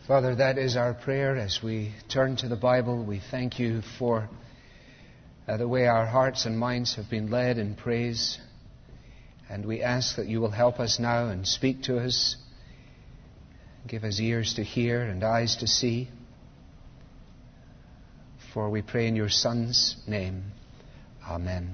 Father, that is our prayer as we turn to the Bible. We thank you for the way our hearts and minds have been led in praise. And we ask that you will help us now and speak to us. Give us ears to hear and eyes to see. For we pray in your Son's name. Amen.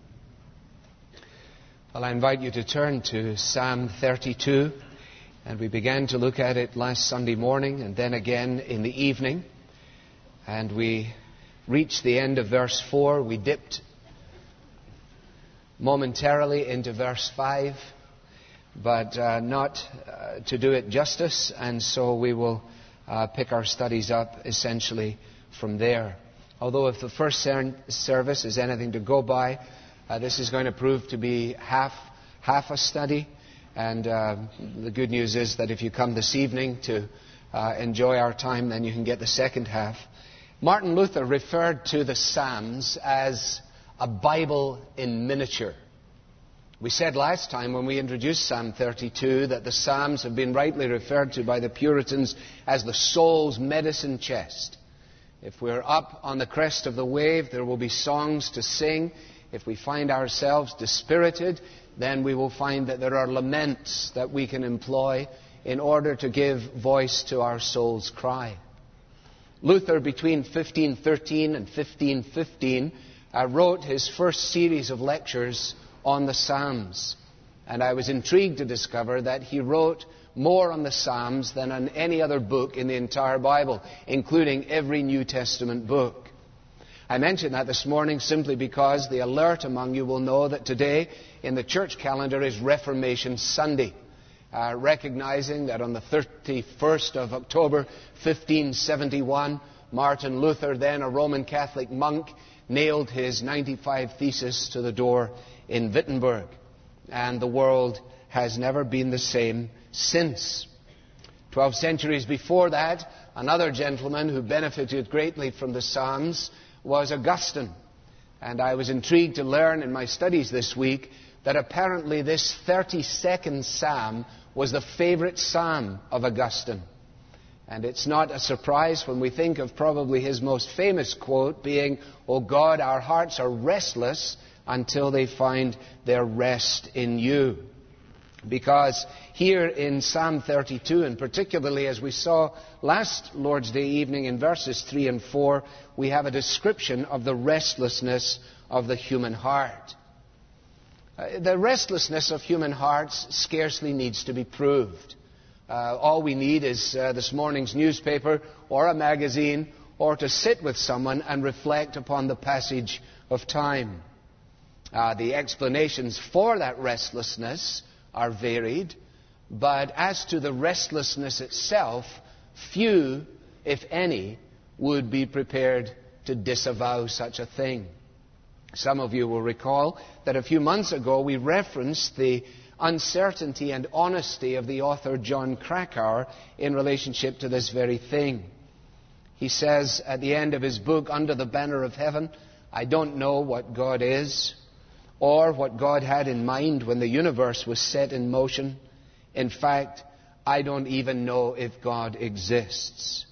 Well, I invite you to turn to Psalm 32. And we began to look at it last Sunday morning and then again in the evening. And we reached the end of verse 4. We dipped momentarily into verse 5, but not to do it justice. And so we will pick our studies up essentially from there. Although if the first service is anything to go by, this is going to prove to be half a study. And the good news is that if you come this evening to enjoy our time, then you can get the second half. Martin Luther referred to the Psalms as a Bible in miniature. We said last time when we introduced Psalm 32 that the Psalms have been rightly referred to by the Puritans as the soul's medicine chest. If we're up on the crest of the wave, there will be songs to sing. If we find ourselves dispirited, then we will find that there are laments that we can employ in order to give voice to our soul's cry. Luther, between 1513 and 1515, wrote his first series of lectures on the Psalms. And I was intrigued to discover that he wrote more on the Psalms than on any other book in the entire Bible, including every New Testament book. I mention that this morning simply because the alert among you will know that today in the church calendar is Reformation Sunday, recognizing that on the 31st of October 1571, Martin Luther, then a Roman Catholic monk, nailed his 95 Theses to the door in Wittenberg. And the world has never been the same since. 12 centuries before that, another gentleman who benefited greatly from the Psalms was Augustine. And I was intrigued to learn in my studies this week that apparently this 32nd Psalm was the favorite Psalm of Augustine. And it's not a surprise when we think of probably his most famous quote being, "O God, our hearts are restless until they find their rest in you." Because here in Psalm 32, and particularly as we saw last Lord's Day evening in verses 3 and 4, we have a description of the restlessness of the human heart. The restlessness of human hearts scarcely needs to be proved. All we need is this morning's newspaper or a magazine, or to sit with someone and reflect upon the passage of time. The explanations for that restlessness are varied, but as to the restlessness itself, few, if any, would be prepared to disavow such a thing. Some of you will recall that a few months ago we referenced the uncertainty and honesty of the author John Krakauer in relationship to this very thing. He says at the end of his book, Under the Banner of Heaven, "I don't know what God is, or what God had in mind when the universe was set in motion. In fact, I don't even know if God exists."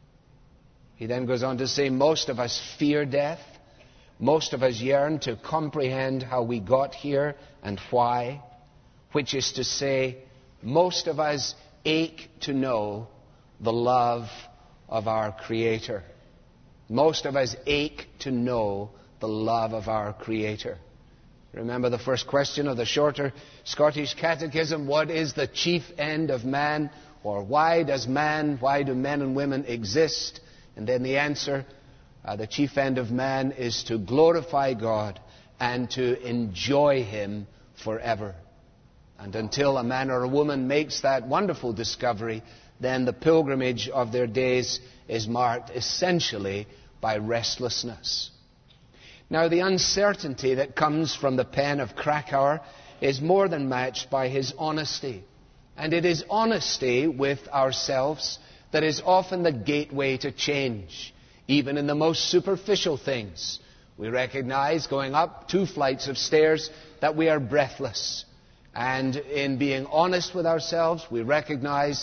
He then goes on to say, most of us fear death. Most of us yearn to comprehend how we got here and why. Which is to say, most of us ache to know the love of our Creator. Most of us ache to know the love of our Creator. Remember the first question of the shorter Scottish Catechism, what is the chief end of man? Or why do men and women exist? And then the answer, the chief end of man is to glorify God and to enjoy Him forever. And until a man or a woman makes that wonderful discovery, then the pilgrimage of their days is marked essentially by restlessness. Now, the uncertainty that comes from the pen of Krakauer is more than matched by his honesty. And it is honesty with ourselves that is often the gateway to change, even in the most superficial things. We recognize, going up 2 flights of stairs, that we are breathless. And in being honest with ourselves, we recognize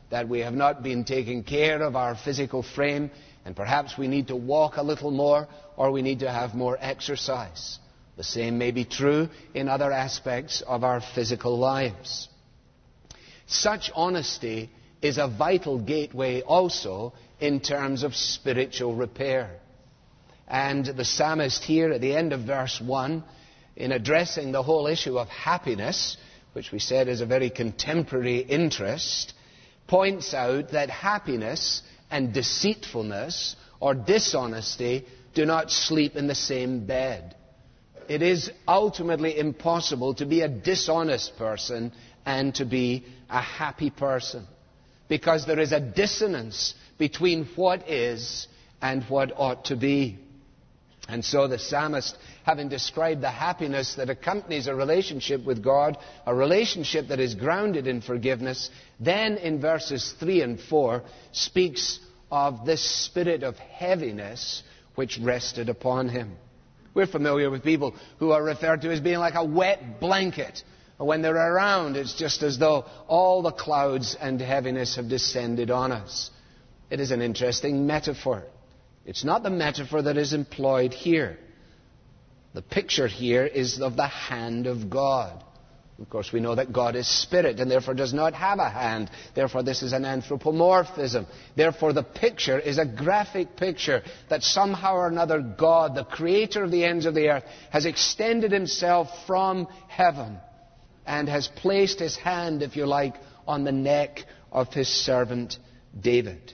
that we have not been taking care of our physical frame, and perhaps we need to walk a little more, or we need to have more exercise. The same may be true in other aspects of our physical lives. Such honesty is a vital gateway also in terms of spiritual repair. And the psalmist here at the end of verse 1, in addressing the whole issue of happiness, which we said is a very contemporary interest, points out that happiness and deceitfulness or dishonesty do not sleep in the same bed. It is ultimately impossible to be a dishonest person and to be a happy person, because there is a dissonance between what is and what ought to be. And so the psalmist, having described the happiness that accompanies a relationship with God, a relationship that is grounded in forgiveness, then in verses 3 and 4 speaks of this spirit of heaviness which rested upon him. We're familiar with people who are referred to as being like a wet blanket. When they're around, it's just as though all the clouds and heaviness have descended on us. It is an interesting metaphor. It's not the metaphor that is employed here. The picture here is of the hand of God. Of course, we know that God is spirit and therefore does not have a hand. Therefore, this is an anthropomorphism. Therefore, the picture is a graphic picture that somehow or another God, the creator of the ends of the earth, has extended himself from heaven and has placed his hand, if you like, on the neck of his servant David.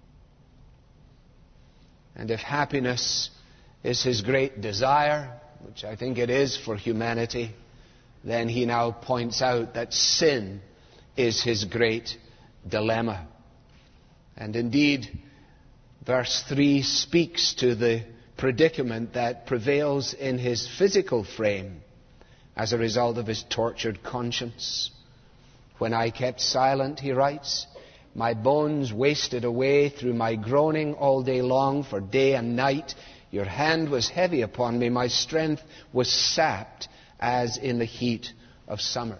And if happiness is his great desire, which I think it is for humanity, then he now points out that sin is his great dilemma. And indeed, verse 3 speaks to the predicament that prevails in his physical frame as a result of his tortured conscience. When I kept silent, he writes, my bones wasted away through my groaning all day long, for day and night your hand was heavy upon me. My strength was sapped as in the heat of summer.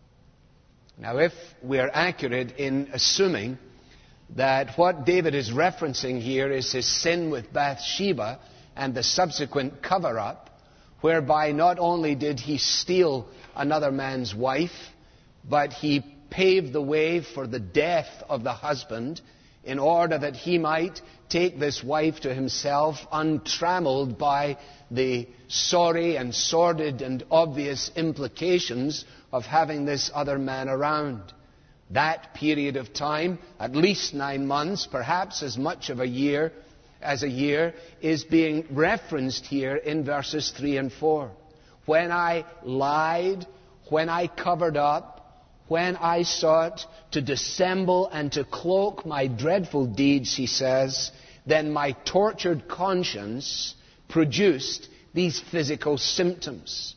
Now, if we are accurate in assuming that what David is referencing here is his sin with Bathsheba and the subsequent cover-up, whereby not only did he steal another man's wife, but he paved the way for the death of the husband in order that he might take this wife to himself untrammeled by the sorry and sordid and obvious implications of having this other man around. That period of time, at least 9 months, perhaps as much of a year as a year, is being referenced here in verses 3 and 4. When I lied, when I covered up, when I sought to dissemble and to cloak my dreadful deeds, he says, then my tortured conscience produced these physical symptoms.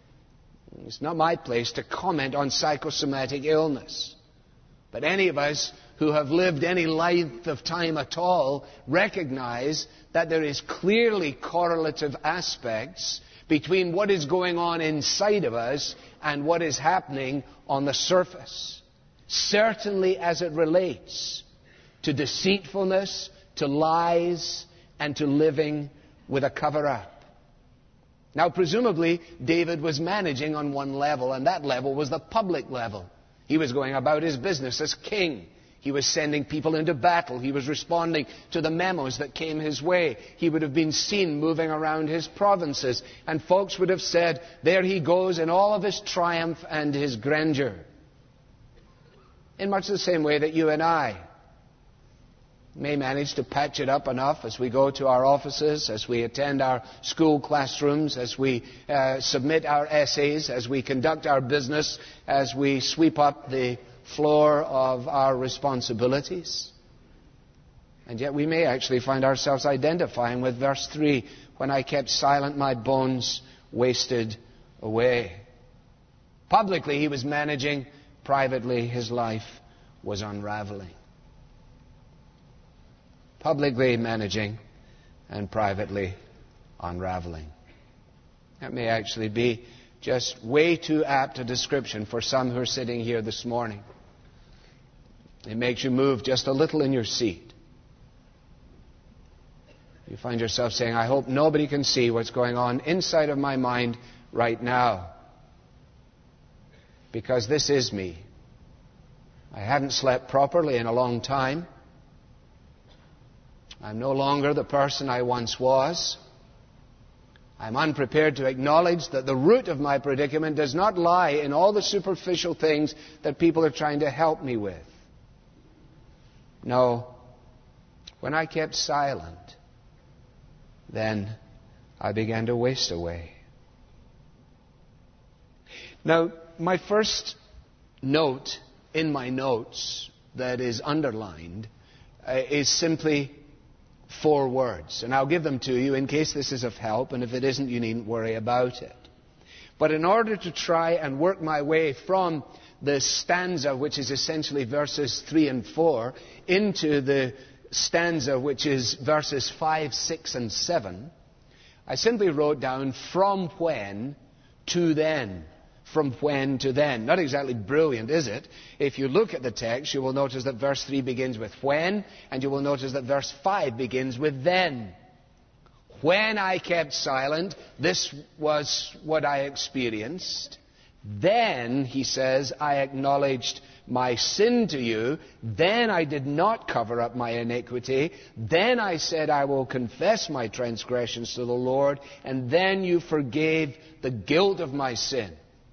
It's not my place to comment on psychosomatic illness. But any of us who have lived any length of time at all recognize that there is clearly correlative aspects between what is going on inside of us and what is happening on the surface. Certainly as it relates to deceitfulness, to lies, and to living with a cover-up. Now, presumably, David was managing on one level, and that level was the public level. He was going about his business as king. He was sending people into battle. He was responding to the memos that came his way. He would have been seen moving around his provinces. And folks would have said, there he goes in all of his triumph and his grandeur. In much the same way that you and I may manage to patch it up enough as we go to our offices, as we attend our school classrooms, as we submit our essays, as we conduct our business, as we sweep up the floor of our responsibilities. And yet we may actually find ourselves identifying with verse 3, when I kept silent, my bones wasted away. Publicly he was managing, privately his life was unraveling. Publicly managing and privately unraveling. That may actually be just way too apt a description for some who are sitting here this morning. It makes you move just a little in your seat. You find yourself saying, I hope nobody can see what's going on inside of my mind right now. Because this is me. I haven't slept properly in a long time. I'm no longer the person I once was. I'm unprepared to acknowledge that the root of my predicament does not lie in all the superficial things that people are trying to help me with. No. When I kept silent, then I began to waste away. Now, my first note in my notes that is underlined is simply 4 words. And I'll give them to you in case this is of help, and if it isn't, you needn't worry about it. But in order to try and work my way from the stanza, which is essentially verses 3 and 4, into the stanza, which is verses 5, 6, and 7, I simply wrote down from when to then. From when to then. Not exactly brilliant, is it? If you look at the text, you will notice that verse 3 begins with when, and you will notice that verse 5 begins with then. When I kept silent, this was what I experienced. Then, he says, I acknowledged my sin to you. Then I did not cover up my iniquity. Then I said, I will confess my transgressions to the Lord. And then you forgave the guilt of my sin.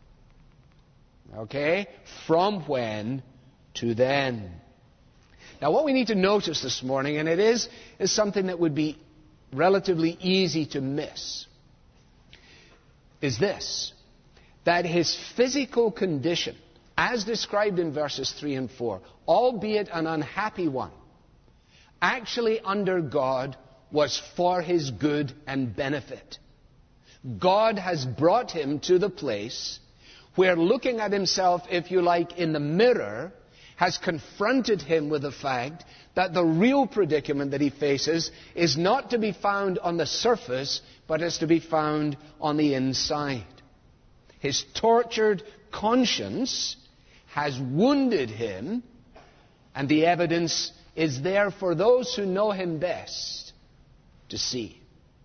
Okay? From when to then. Now what we need to notice this morning, and it is something that would be relatively easy to miss, is this: that his physical condition, as described in verses 3 and 4, albeit an unhappy one, actually under God was for his good and benefit. God has brought him to the place where looking at himself, if you like, in the mirror, has confronted him with the fact that the real predicament that he faces is not to be found on the surface, but is to be found on the inside. His tortured conscience has wounded him, and the evidence is there for those who know him best to see.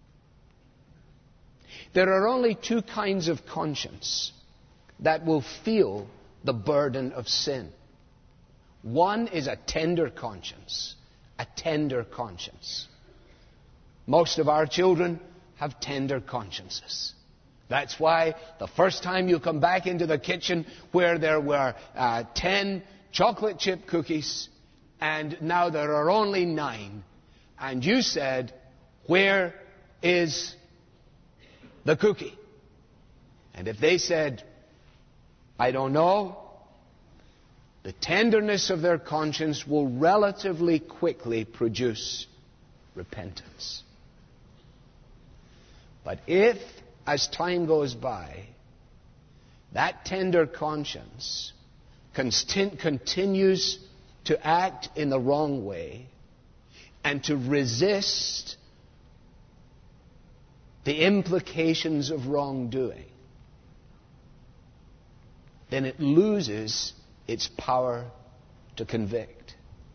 There are only 2 kinds of conscience that will feel the burden of sin. One is a tender conscience. A tender conscience. Most of our children have tender consciences. That's why the first time you come back into the kitchen where there were 10 chocolate chip cookies and now there are only 9, and you said, where is the cookie? And if they said, I don't know, the tenderness of their conscience will relatively quickly produce repentance. But if, as time goes by, that tender conscience continues to act in the wrong way and to resist the implications of wrongdoing, then it loses its power to convict.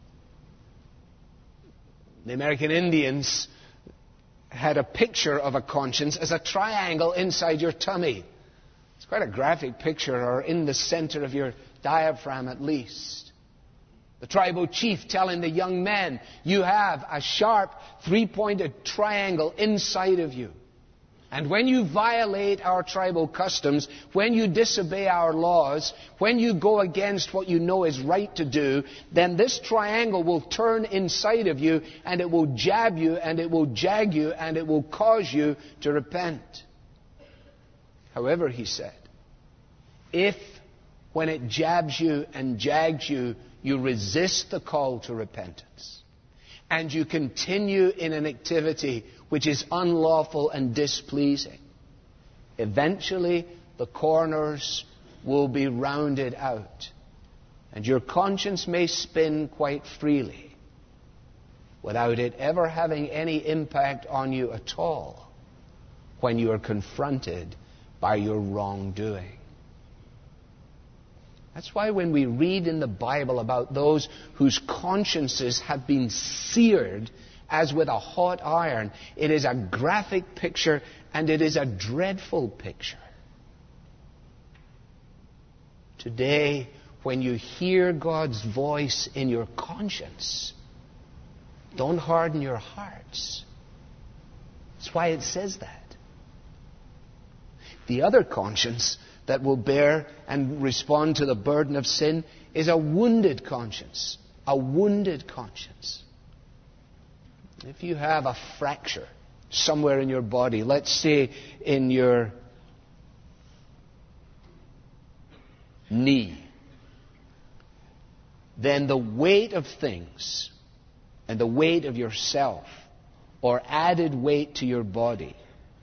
The American Indians had a picture of a conscience as a triangle inside your tummy. It's quite a graphic picture, or in the center of your diaphragm at least. The tribal chief telling the young men, you have a sharp 3-pointed triangle inside of you. And when you violate our tribal customs, when you disobey our laws, when you go against what you know is right to do, then this triangle will turn inside of you and it will jab you and it will jag you and it will cause you to repent. However, he said, if when it jabs you and jags you, you resist the call to repentance and you continue in an activity which is unlawful and displeasing, eventually the corners will be rounded out and your conscience may spin quite freely without it ever having any impact on you at all when you are confronted by your wrongdoing. That's why when we read in the Bible about those whose consciences have been seared as with a hot iron, it is a graphic picture and it is a dreadful picture. Today, when you hear God's voice in your conscience, don't harden your hearts. That's why it says that. The other conscience that will bear and respond to the burden of sin is a wounded conscience. A wounded conscience. If you have a fracture somewhere in your body, let's say in your knee, then the weight of things and the weight of yourself, or added weight to your body,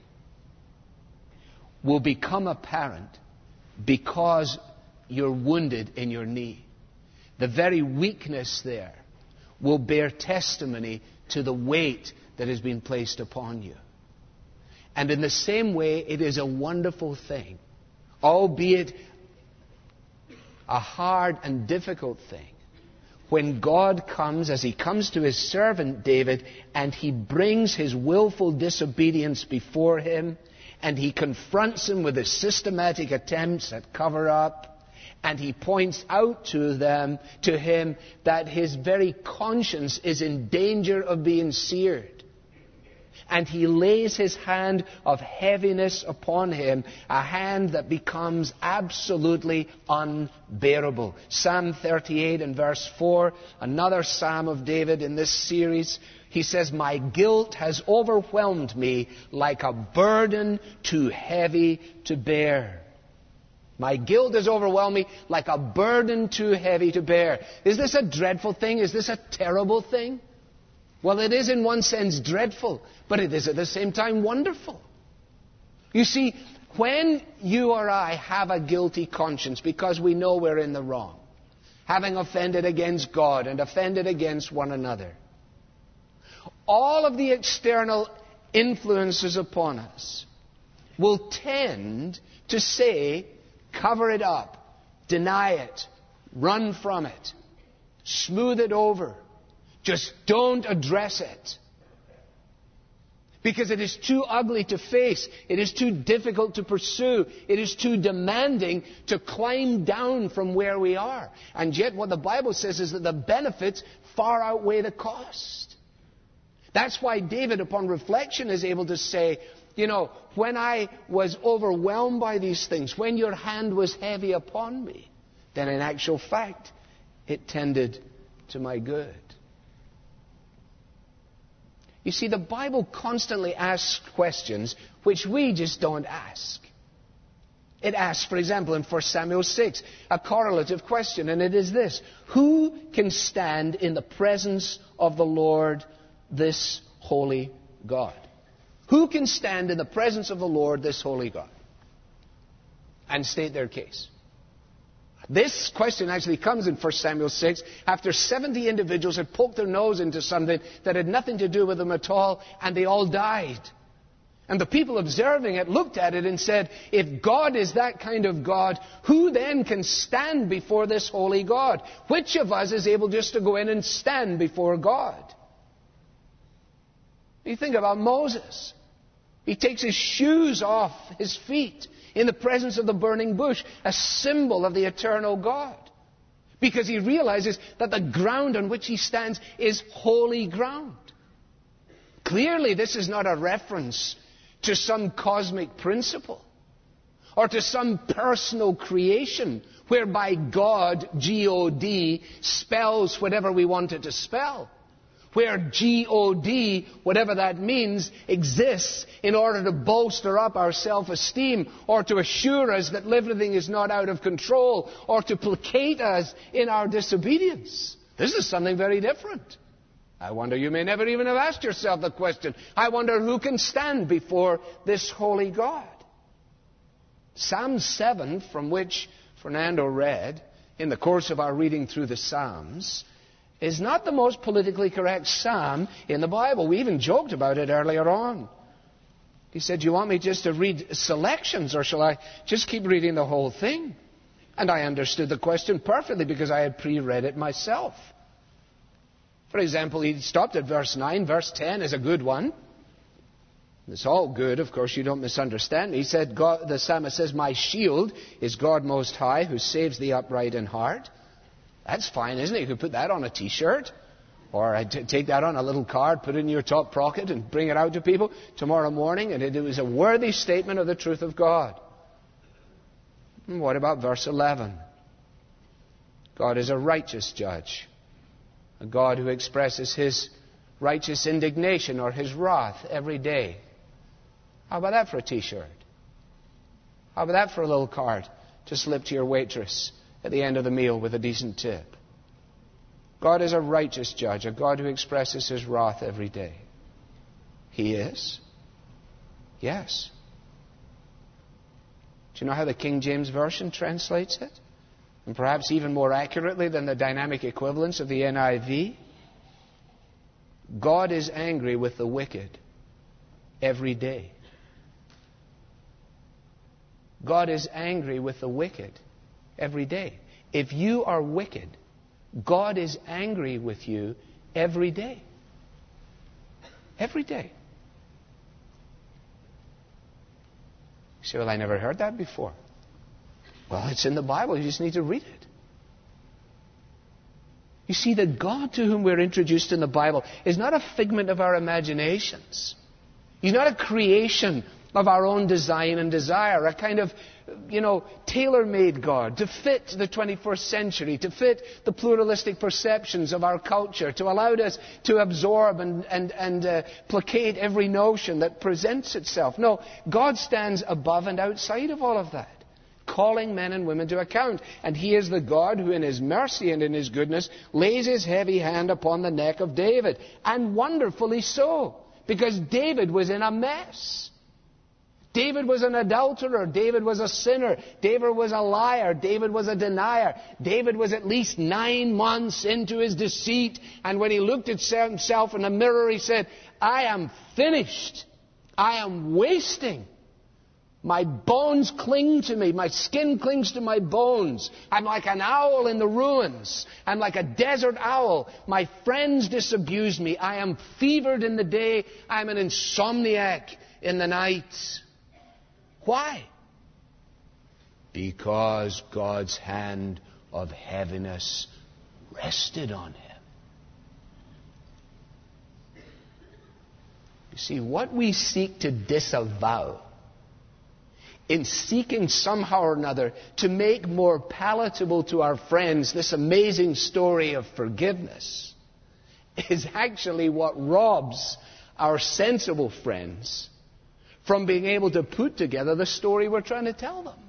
will become apparent because you're wounded in your knee. The very weakness there will bear testimony to the weight that has been placed upon you. And in the same way, it is a wonderful thing, albeit a hard and difficult thing, when God comes, as He comes to His servant David, and He brings his willful disobedience before Him, and He confronts him with his systematic attempts at cover-up, and He points out to him that his very conscience is in danger of being seared. And He lays His hand of heaviness upon him, a hand that becomes absolutely unbearable. Psalm 38 and verse 4, another psalm of David in this series, he says, "My guilt has overwhelmed me like a burden too heavy to bear." My guilt has overwhelmed me like a burden too heavy to bear. Is this a dreadful thing? Is this a terrible thing? Well, it is in one sense dreadful, but it is at the same time wonderful. You see, when you or I have a guilty conscience because we know we're in the wrong, having offended against God and offended against one another, all of the external influences upon us will tend to say, cover it up, deny it, run from it, smooth it over. Just don't address it. Because it is too ugly to face. It is too difficult to pursue. It is too demanding to climb down from where we are. And yet what the Bible says is that the benefits far outweigh the cost. That's why David, upon reflection, is able to say, you know, when I was overwhelmed by these things, when your hand was heavy upon me, then in actual fact, it tended to my good. You see, the Bible constantly asks questions which we just don't ask. It asks, for example, in 1 Samuel 6, a correlative question, and it is this: who can stand in the presence of the Lord, this holy God? Who can stand in the presence of the Lord, this holy God, and state their case? This question actually comes in 1 Samuel 6 after 70 individuals had poked their nose into something that had nothing to do with them at all, and they all died. And the people observing it looked at it and said, if God is that kind of God, who then can stand before this holy God? Which of us is able just to go in and stand before God? You think about Moses. He takes his shoes off his feet in the presence of the burning bush, a symbol of the eternal God. Because he realizes that the ground on which he stands is holy ground. Clearly, this is not a reference to some cosmic principle or to some personal creation whereby God, G-O-D, spells whatever we want it to spell. Where G-O-D, whatever that means, exists in order to bolster up our self-esteem or to assure us that everything is not out of control or to placate us in our disobedience. This is something very different. I wonder, you may never even have asked yourself the question, I wonder who can stand before this holy God? Psalm 7, from which Fernando read in the course of our reading through the Psalms, is not the most politically correct psalm in the Bible. We even joked about it earlier on. He said, do you want me just to read selections, or shall I just keep reading the whole thing? And I understood the question perfectly because I had pre-read it myself. For example, he stopped at verse 9. Verse 10 is a good one. It's all good, of course, you don't misunderstand me. He said, the psalmist says, my shield is God Most High, who saves the upright in heart. That's fine, isn't it? You could put that on a t-shirt, or take that on a little card, put it in your top pocket, and bring it out to people tomorrow morning, and it was a worthy statement of the truth of God. And what about verse 11? God is a righteous judge, a God who expresses His righteous indignation or His wrath every day. How about that for a t-shirt? How about that for a little card to slip to your waitress at the end of the meal with a decent tip? God is a righteous judge, a God who expresses His wrath every day. He is? Yes. Do you know how the King James Version translates it? And perhaps even more accurately than the dynamic equivalents of the NIV? God is angry with the wicked every day. God is angry with the wicked every day. If you are wicked, God is angry with you every day. Every day. You say, well, I never heard that before. Well, it's in the Bible. You just need to read it. You see, the God to whom we're introduced in the Bible is not a figment of our imaginations. He's not a creation of our own design and desire, a kind of, tailor-made God to fit the 21st century, to fit the pluralistic perceptions of our culture, to allow us to absorb and placate every notion that presents itself. No, God stands above and outside of all of that, calling men and women to account. And He is the God who in His mercy and in His goodness lays His heavy hand upon the neck of David. And wonderfully so, because David was in a mess. David was an adulterer. David was a sinner. David was a liar. David was a denier. David was at least 9 months into his deceit. And when he looked at himself in the mirror, he said, I am finished. I am wasting. My bones cling to me. My skin clings to my bones. I'm like an owl in the ruins. I'm like a desert owl. My friends disabuse me. I am fevered in the day. I'm an insomniac in the night. Why? Because God's hand of heaviness rested on him. You see, what we seek to disavow, in seeking somehow or another to make more palatable to our friends this amazing story of forgiveness, is actually what robs our sensible friends from being able to put together the story we're trying to tell them.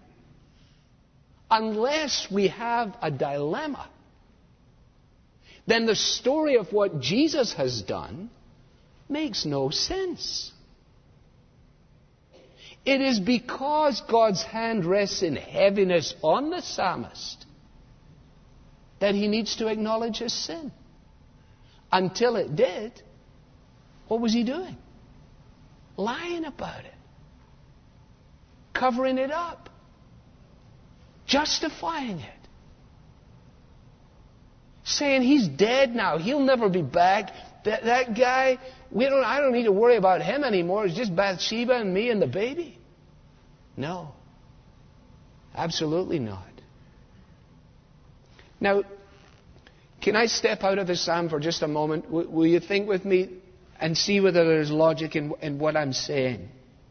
Unless we have a dilemma, then the story of what Jesus has done makes no sense. It is because God's hand rests in heaviness on the psalmist that he needs to acknowledge his sin. Until it did, what was he doing? Lying about it. Covering it up. Justifying it. Saying he's dead now. He'll never be back. That guy, I don't need to worry about him anymore. It's just Bathsheba and me and the baby. No. Absolutely not. Now, can I step out of the psalm for just a moment? Will you think with me and see whether there's logic in what I'm saying?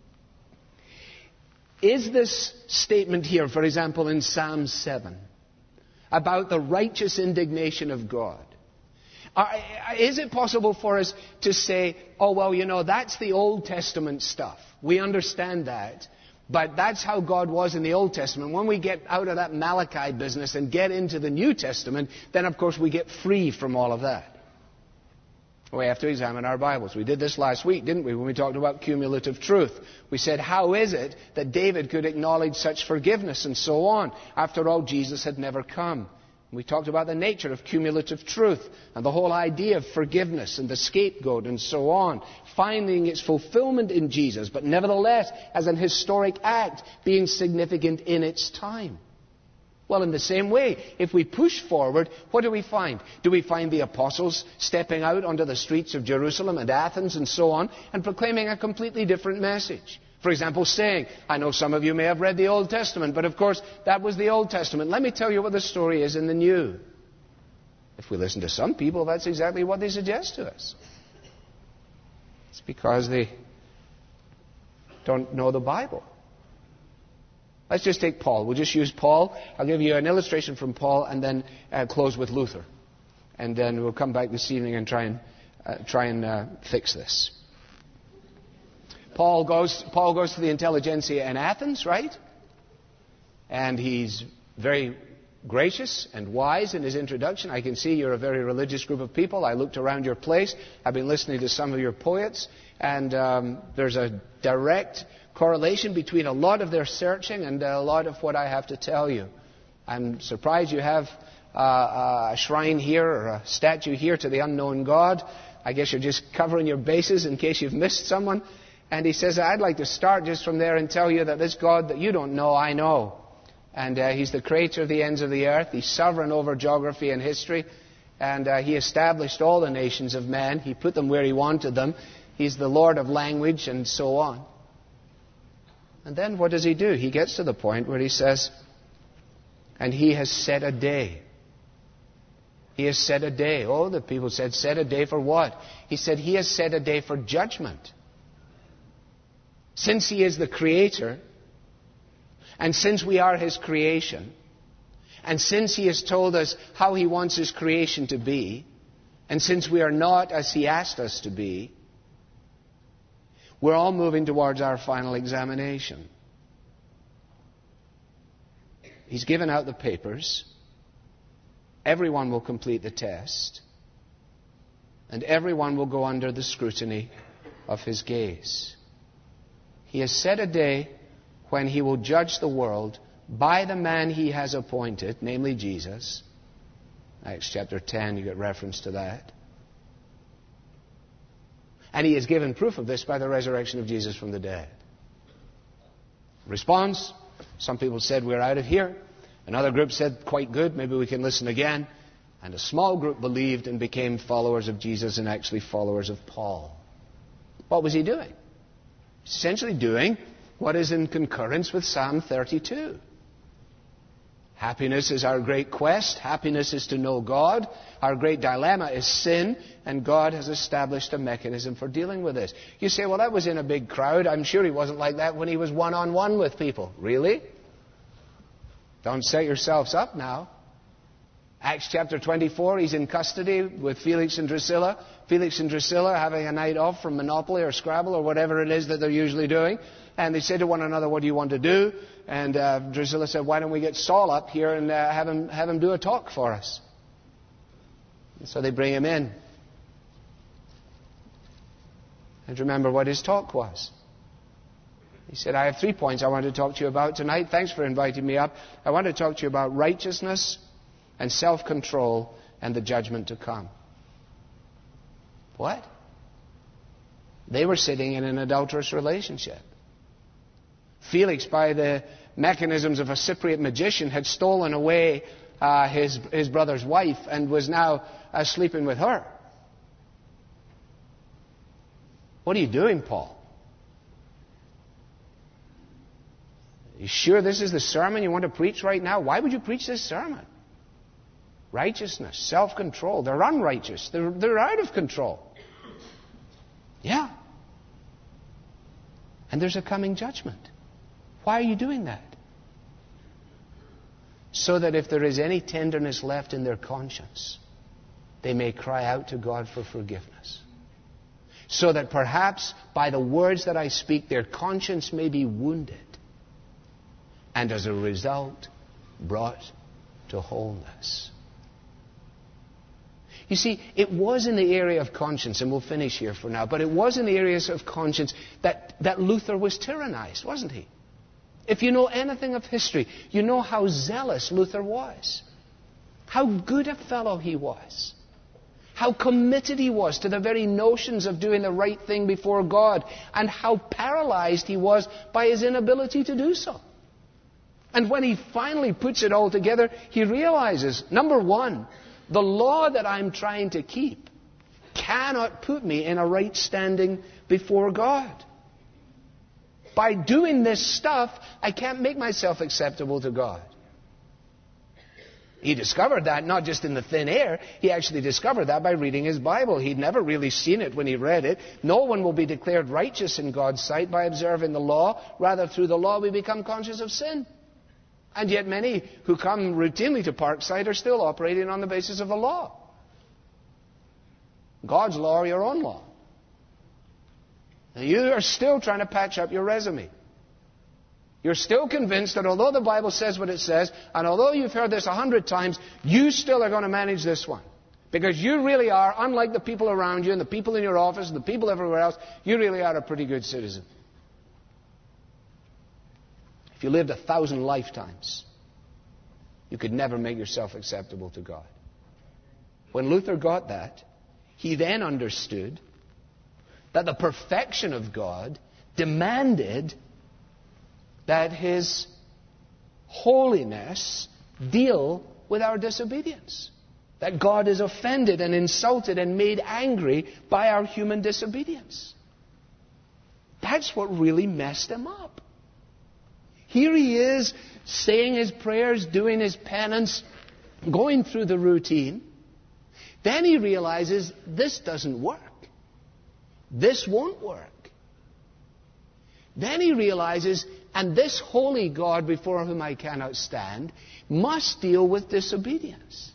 Is this statement here, for example, in Psalm 7, about the righteous indignation of God, is it possible for us to say, oh, well, that's the Old Testament stuff. We understand that. But that's how God was in the Old Testament. When we get out of that Malachi business and get into the New Testament, then, of course, we get free from all of that. We have to examine our Bibles. We did this last week, didn't we, when we talked about cumulative truth. We said, how is it that David could acknowledge such forgiveness and so on? After all, Jesus had never come. We talked about the nature of cumulative truth and the whole idea of forgiveness and the scapegoat and so on, finding its fulfillment in Jesus, but nevertheless as an historic act being significant in its time. Well, in the same way, if we push forward, what do we find? Do we find the apostles stepping out onto the streets of Jerusalem and Athens and so on and proclaiming a completely different message? For example, saying, I know some of you may have read the Old Testament, but of course that was the Old Testament. Let me tell you what the story is in the New. If we listen to some people, that's exactly what they suggest to us. It's because they don't know the Bible. Let's just take Paul. We'll just use Paul. I'll give you an illustration from Paul and then close with Luther. And then we'll come back this evening and try and fix this. Paul goes to the intelligentsia in Athens, right? And he's very gracious and wise in his introduction. I can see you're a very religious group of people. I looked around your place. I've been listening to some of your poets. And there's a direct correlation between a lot of their searching and a lot of what I have to tell you. I'm surprised you have a shrine here or a statue here to the unknown God. I guess you're just covering your bases in case you've missed someone. And he says, I'd like to start just from there and tell you that this God that you don't know, I know. And He's the creator of the ends of the earth. He's sovereign over geography and history. And He established all the nations of men. He put them where He wanted them. He's the Lord of language and so on. And then what does He do? He gets to the point where He says, and He has set a day. He has set a day. Oh, the people said, set a day for what? He said, He has set a day for judgment. Since He is the Creator, and since we are His creation, and since He has told us how He wants His creation to be, and since we are not as He asked us to be, we're all moving towards our final examination. He's given out the papers. Everyone will complete the test. And everyone will go under the scrutiny of His gaze. He has set a day when He will judge the world by the man He has appointed, namely Jesus. Acts chapter 10, you get reference to that. And He has given proof of this by the resurrection of Jesus from the dead. Response? Some people said, we're out of here. Another group said, quite good, maybe we can listen again. And a small group believed and became followers of Jesus and actually followers of Paul. What was he doing? Essentially doing what is in concurrence with Psalm 32. Happiness is our great quest. Happiness is to know God. Our great dilemma is sin, and God has established a mechanism for dealing with this. You say, well, that was in a big crowd. I'm sure He wasn't like that when He was one-on-one with people. Really? Don't set yourselves up now. Acts chapter 24, He's in custody with Felix and Drusilla. Felix and Drusilla having a night off from Monopoly or Scrabble or whatever it is that they're usually doing. And they said to one another, what do you want to do? And Drusilla said, why don't we get Saul up here and have him do a talk for us? And so they bring him in. And remember what his talk was. He said, I have 3 points I want to talk to you about tonight. Thanks for inviting me up. I want to talk to you about righteousness and self-control and the judgment to come. What? They were sitting in an adulterous relationship. Felix, by the mechanisms of a Cypriot magician, had stolen away his brother's wife and was now sleeping with her. What are you doing, Paul? Are you sure this is the sermon you want to preach right now? Why would you preach this sermon? Righteousness, self-control. They're unrighteous. They're out of control. Yeah. And there's a coming judgment. Why are you doing that? So that if there is any tenderness left in their conscience, they may cry out to God for forgiveness. So that perhaps by the words that I speak, their conscience may be wounded. And as a result, brought to wholeness. You see, it was in the area of conscience, and we'll finish here for now, but it was in the areas of conscience that Luther was tyrannized, wasn't he? If you know anything of history, you know how zealous Luther was. How good a fellow he was. How committed he was to the very notions of doing the right thing before God. And how paralyzed he was by his inability to do so. And when he finally puts it all together, he realizes, number one, the law that I'm trying to keep cannot put me in a right standing before God. By doing this stuff, I can't make myself acceptable to God. He discovered that not just in the thin air. He actually discovered that by reading his Bible. He'd never really seen it when he read it. No one will be declared righteous in God's sight by observing the law. Rather, through the law, we become conscious of sin. And yet many who come routinely to Parkside are still operating on the basis of the law. God's law or your own law. And you are still trying to patch up your resume. You're still convinced that although the Bible says what it says, and although you've heard this 100 times, you still are going to manage this one. Because you really are, unlike the people around you and the people in your office and the people everywhere else, you really are a pretty good citizen. If you lived 1,000 lifetimes, you could never make yourself acceptable to God. When Luther got that, he then understood that the perfection of God demanded that His holiness deal with our disobedience. That God is offended and insulted and made angry by our human disobedience. That's what really messed him up. Here he is, saying his prayers, doing his penance, going through the routine. Then he realizes this doesn't work. This won't work. Then he realizes, and this holy God before whom I cannot stand must deal with disobedience.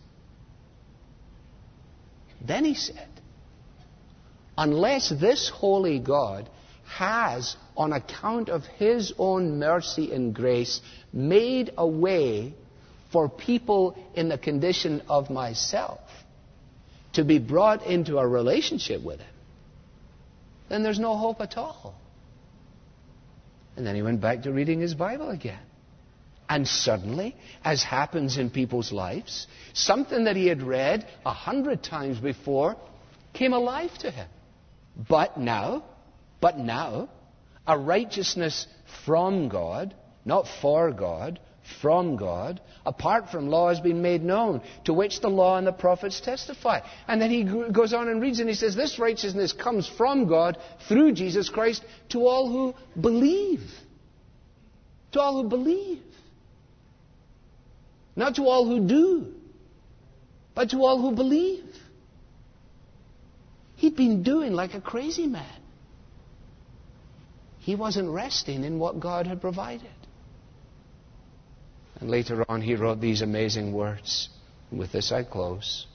Then he said, unless this holy God has, on account of His own mercy and grace, made a way for people in the condition of myself to be brought into a relationship with Him, then there's no hope at all. And then he went back to reading his Bible again. And suddenly, as happens in people's lives, something that he had read 100 times before came alive to him. But now, a righteousness from God, not for God, from God, apart from law, has been made known, to which the law and the prophets testify. And then he goes on and reads, and he says, this righteousness comes from God through Jesus Christ to all who believe. To all who believe. Not to all who do, but to all who believe. He'd been doing like a crazy man. He wasn't resting in what God had provided. And later on he wrote these amazing words. And with this I close.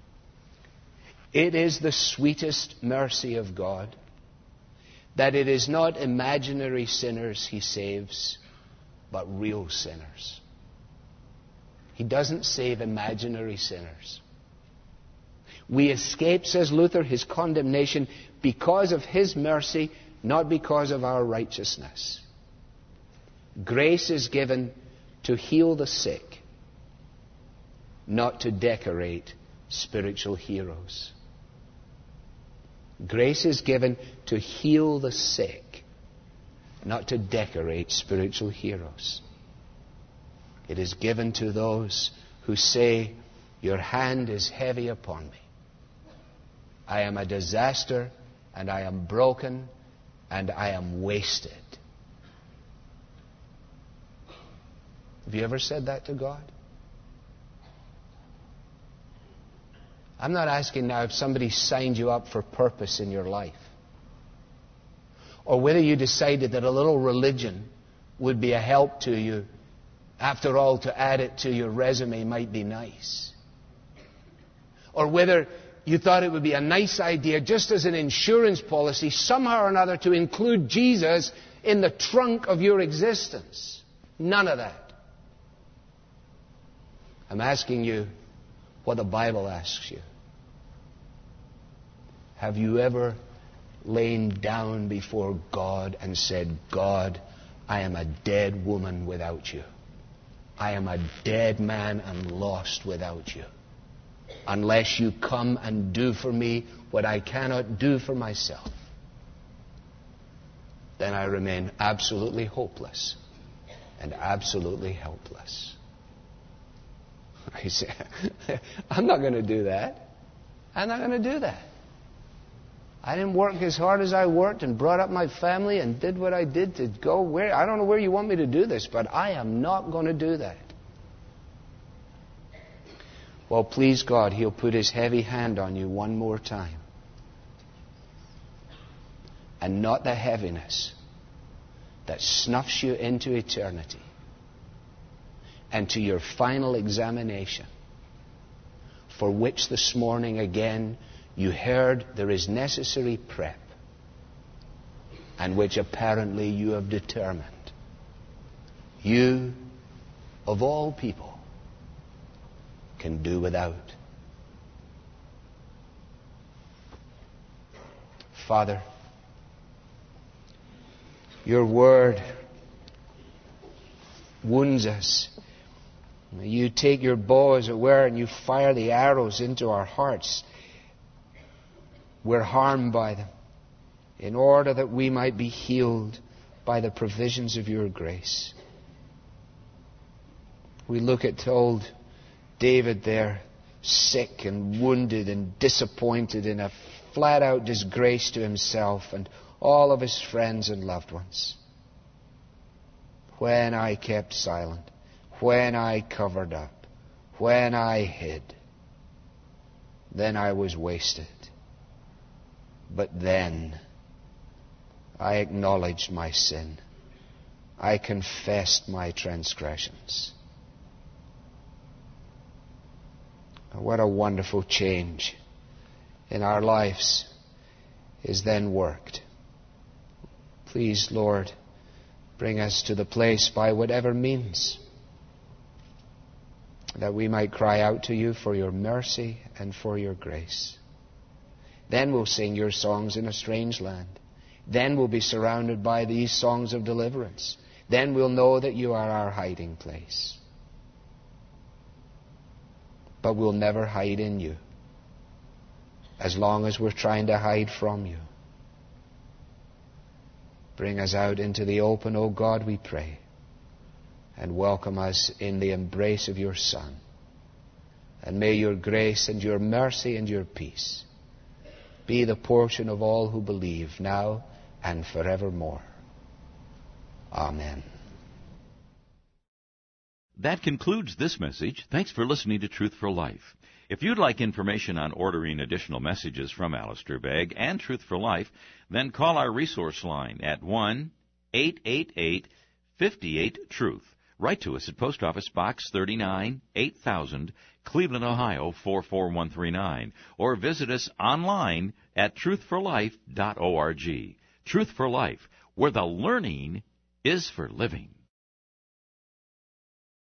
It is the sweetest mercy of God that it is not imaginary sinners He saves, but real sinners. He doesn't save imaginary sinners. We escape, says Luther, His condemnation because of His mercy, not because of our righteousness. Grace is given to heal the sick, not to decorate spiritual heroes. Grace is given to heal the sick, not to decorate spiritual heroes. It is given to those who say, your hand is heavy upon me. I am a disaster, and I am broken, and I am wasted. Have you ever said that to God? I'm not asking now if somebody signed you up for purpose in your life, or whether you decided that a little religion would be a help to you. After all, to add it to your resume might be nice. Or whether you thought it would be a nice idea, just as an insurance policy, somehow or another to include Jesus in the trunk of your existence. None of that. I'm asking you what the Bible asks you. Have you ever lain down before God and said, God, I am a dead woman without you. I am a dead man and lost without you. Unless you come and do for me what I cannot do for myself, then I remain absolutely hopeless and absolutely helpless. I say, I'm not going to do that. I'm not going to do that. I didn't work as hard as I worked and brought up my family and did what I did to go where. I don't know where you want me to do this, but I am not going to do that. Well, please God, He'll put His heavy hand on you one more time. And not the heaviness that snuffs you into eternity and to your final examination, for which this morning again you heard there is necessary prep, and which apparently you have determined. You, of all people, can do without. Father, your word wounds us. You take your bow, as it were, and you fire the arrows into our hearts. We're harmed by them, in order that we might be healed by the provisions of your grace. We look at old David there, sick and wounded and disappointed, in a flat-out disgrace to himself and all of his friends and loved ones. When I kept silent, when I covered up, when I hid, then I was wasted. But then I acknowledged my sin. I confessed my transgressions. What a wonderful change in our lives is then worked. Please, Lord, bring us to the place by whatever means that we might cry out to you for your mercy and for your grace. Then we'll sing your songs in a strange land. Then we'll be surrounded by these songs of deliverance. Then we'll know that you are our hiding place. But we'll never hide in you, as long as we're trying to hide from you. Bring us out into the open, O God, we pray, and welcome us in the embrace of your Son. And may your grace and your mercy and your peace be the portion of all who believe, now and forevermore. Amen. That concludes this message. Thanks for listening to Truth for Life. If you'd like information on ordering additional messages from Alistair Begg and Truth for Life, then call our resource line at 1-888-58-TRUTH. Write to us at Post Office Box 39, 8000, Cleveland, Ohio 44139, or visit us online at truthforlife.org. Truth for Life, where the learning is for living.